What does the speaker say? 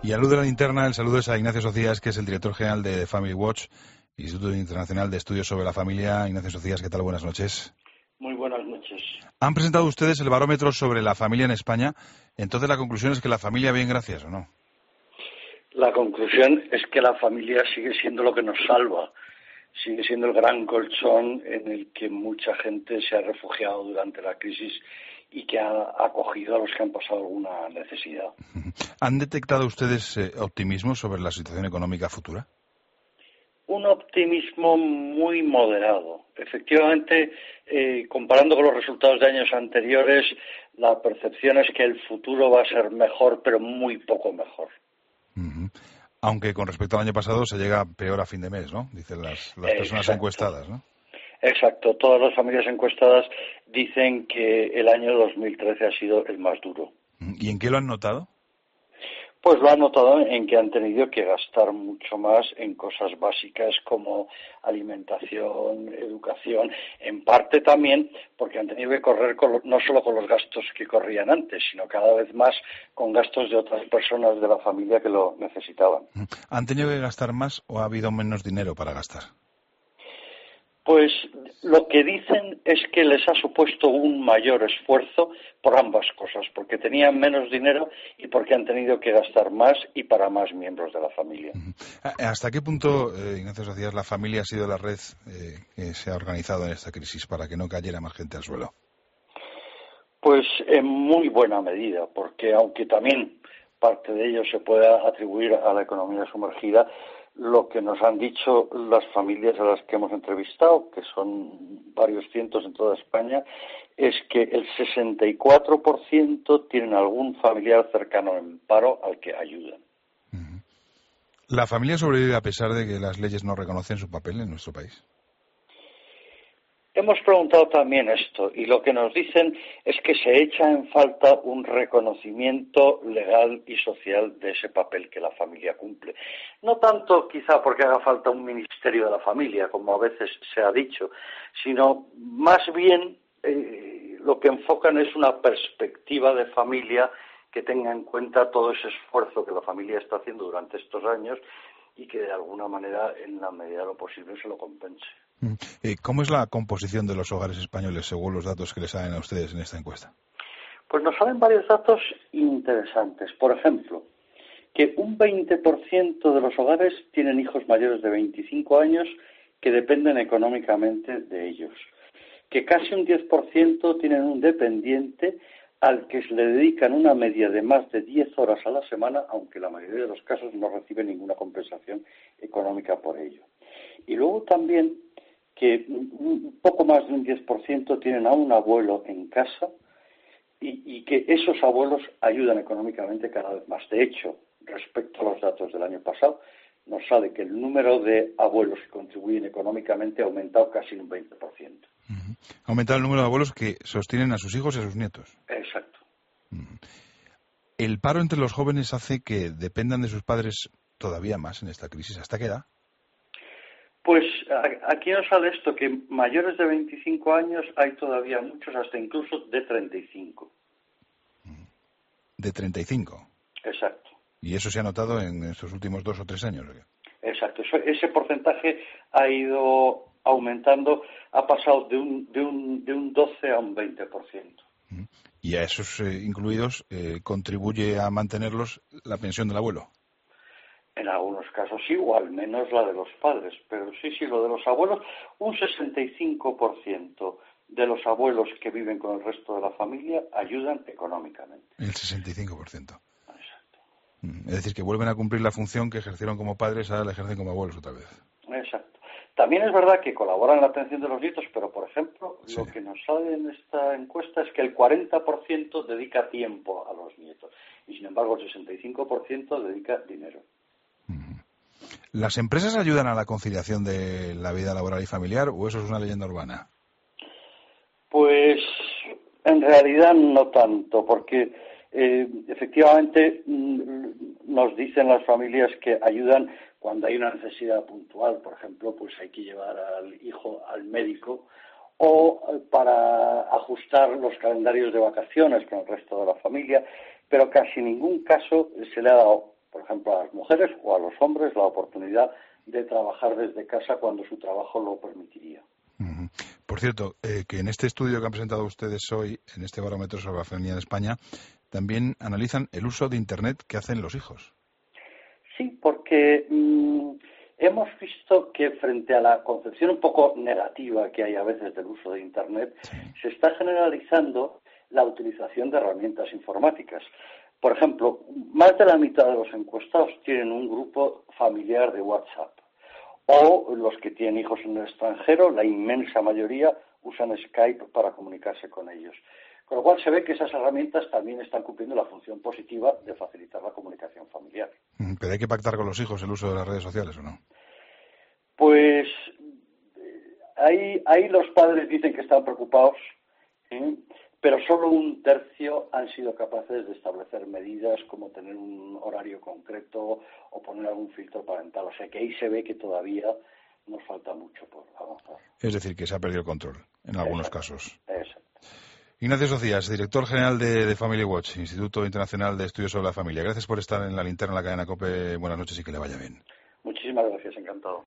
Y a luz de la linterna, el saludo es a Ignacio Socias, que es el director general de Family Watch, Instituto Internacional de Estudios sobre la Familia. Ignacio Socias, ¿qué tal? Buenas noches. Muy buenas noches. Han presentado ustedes el barómetro sobre la familia en España. Entonces, la conclusión es que la familia bien, gracias, ¿o no? La conclusión es que la familia sigue siendo lo que nos salva. Sigue siendo el gran colchón en el que mucha gente se ha refugiado durante la crisis y que ha acogido a los que han pasado alguna necesidad. ¿Han detectado ustedes optimismo sobre la situación económica futura? Un optimismo muy moderado. Efectivamente, comparando con los resultados de años anteriores, la percepción es que el futuro va a ser mejor, pero muy poco mejor. Aunque con respecto al año pasado se llega peor a fin de mes, ¿no? Dicen las personas encuestadas, ¿no? Exacto. Todas las familias encuestadas dicen que el año 2013 ha sido el más duro. ¿Y en qué lo han notado? Pues lo han notado en que han tenido que gastar mucho más en cosas básicas como alimentación, educación, en parte también porque han tenido que correr no solo con los gastos que corrían antes, sino cada vez más con gastos de otras personas de la familia que lo necesitaban. ¿Han tenido que gastar más o ha habido menos dinero para gastar? Pues lo que dicen es que les ha supuesto un mayor esfuerzo por ambas cosas, porque tenían menos dinero y porque han tenido que gastar más y para más miembros de la familia. ¿Hasta qué punto, Ignacio Socias, la familia ha sido la red que se ha organizado en esta crisis para que no cayera más gente al suelo? Pues en muy buena medida, porque aunque también parte de ello se pueda atribuir a la economía sumergida, lo que nos han dicho las familias a las que hemos entrevistado, que son varios cientos en toda España, es que el 64% tienen algún familiar cercano en paro al que ayudan. ¿La familia sobrevive a pesar de que las leyes no reconocen su papel en nuestro país? Hemos preguntado también esto y lo que nos dicen es que se echa en falta un reconocimiento legal y social de ese papel que la familia cumple. No tanto quizá porque haga falta un ministerio de la familia, como a veces se ha dicho, sino más bien lo que enfocan es una perspectiva de familia que tenga en cuenta todo ese esfuerzo que la familia está haciendo durante estos años y que de alguna manera, en la medida de lo posible, se lo compense. ¿Cómo es la composición de los hogares españoles según los datos que les salen a ustedes en esta encuesta? Pues nos salen varios datos interesantes. Por ejemplo, que un 20% de los hogares tienen hijos mayores de 25 años que dependen económicamente de ellos. Que casi un 10% tienen un dependiente al que se le dedican una media de más de 10 horas a la semana, aunque la mayoría de los casos no reciben ninguna compensación económica por ello. Y luego también que un poco más de un 10% tienen a un abuelo en casa y que esos abuelos ayudan económicamente cada vez más. De hecho, respecto a los datos del año pasado, nos sale que el número de abuelos que contribuyen económicamente ha aumentado casi un 20%. Ha aumentado el número de abuelos que sostienen a sus hijos y a sus nietos. Exacto. ¿El paro entre los jóvenes hace que dependan de sus padres todavía más en esta crisis? ¿Hasta qué edad? Pues aquí nos sale esto, que mayores de 25 años hay todavía muchos, hasta incluso de 35. ¿De 35? Exacto. ¿Y eso se ha notado en estos últimos 2 o 3 años? Exacto. Ese porcentaje ha ido aumentando, ha pasado de un 12 a un 20%. ¿Y a esos incluidos contribuye a mantenerlos la pensión del abuelo? En algunos casos sí, o al menos la de los padres. Pero sí, lo de los abuelos, un 65% de los abuelos que viven con el resto de la familia ayudan económicamente. El 65%. Exacto. Es decir, que vuelven a cumplir la función que ejercieron como padres, ahora la ejercen como abuelos otra vez. Exacto. También es verdad que colaboran en la atención de los nietos, pero, por ejemplo, Sí. Lo que nos sale en esta encuesta es que el 40% dedica tiempo a los nietos y, sin embargo, el 65% dedica dinero. ¿Las empresas ayudan a la conciliación de la vida laboral y familiar o eso es una leyenda urbana? Pues en realidad no tanto, porque efectivamente nos dicen las familias que ayudan cuando hay una necesidad puntual. Por ejemplo, pues hay que llevar al hijo al médico o para ajustar los calendarios de vacaciones con el resto de la familia, pero casi en ningún caso se le ha dado por ejemplo, a las mujeres o a los hombres la oportunidad de trabajar desde casa cuando su trabajo lo permitiría. Uh-huh. Por cierto, que en este estudio que han presentado ustedes hoy, en este barómetro sobre la familia en España, también analizan el uso de Internet que hacen los hijos. Sí, porque hemos visto que frente a la concepción un poco negativa que hay a veces del uso de Internet, se está generalizando la utilización de herramientas informáticas. Por ejemplo, más de la mitad de los encuestados tienen un grupo familiar de WhatsApp. O los que tienen hijos en el extranjero, la inmensa mayoría usan Skype para comunicarse con ellos. Con lo cual se ve que esas herramientas también están cumpliendo la función positiva de facilitar la comunicación familiar. ¿Pero hay que pactar con los hijos el uso de las redes sociales o no? Pues ahí los padres dicen que están preocupados, pero solo un tercio han sido capaces de establecer medidas como tener un horario concreto o poner algún filtro parental. O sea que ahí se ve que todavía nos falta mucho por avanzar. Es decir, que se ha perdido el control en algunos casos. Exacto. Ignacio Socias, director general de Family Watch, Instituto Internacional de Estudios sobre la Familia. Gracias por estar en la linterna de la cadena COPE. Buenas noches y que le vaya bien. Muchísimas gracias, encantado.